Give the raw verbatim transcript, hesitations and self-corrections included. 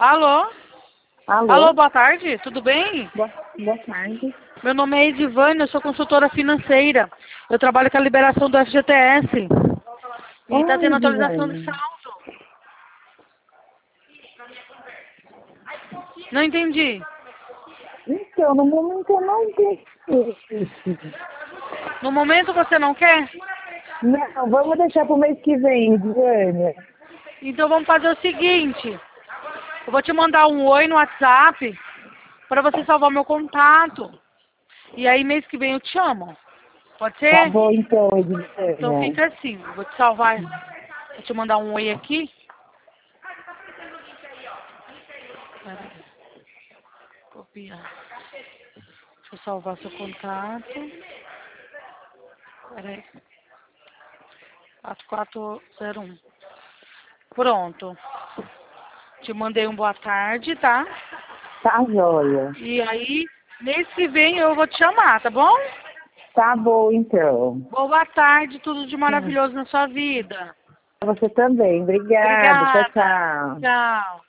Alô? Alô? Alô, boa tarde, tudo bem? Boa, boa tarde. Meu nome é Edivânia, eu sou consultora financeira. Eu trabalho com a liberação do F G T S. E está Oi, tendo atualização de Edivânia. saldo. Não entendi. Então, no momento eu não tenho. No momento você não quer? Não, vamos deixar pro mês que vem, Edivânia. Então vamos fazer o seguinte. Eu vou te mandar um oi no WhatsApp para você salvar meu contato. E aí mês que vem eu te chamo. Pode Tá ser? bom então, Então Edivânia. fica assim. Vou te salvar. Vou te mandar um oi aqui. Peraí. Copiar. Deixa eu salvar seu contato. Peraí. quatro quatro zero um. Pronto. Te mandei um boa tarde, tá? Tá joia. E aí, mês que vem eu vou te chamar, tá bom? Tá bom então. Boa tarde, tudo de Tá. maravilhoso na sua vida. Você também. Obrigada. Tchau, Obrigada. tchau. Tchau.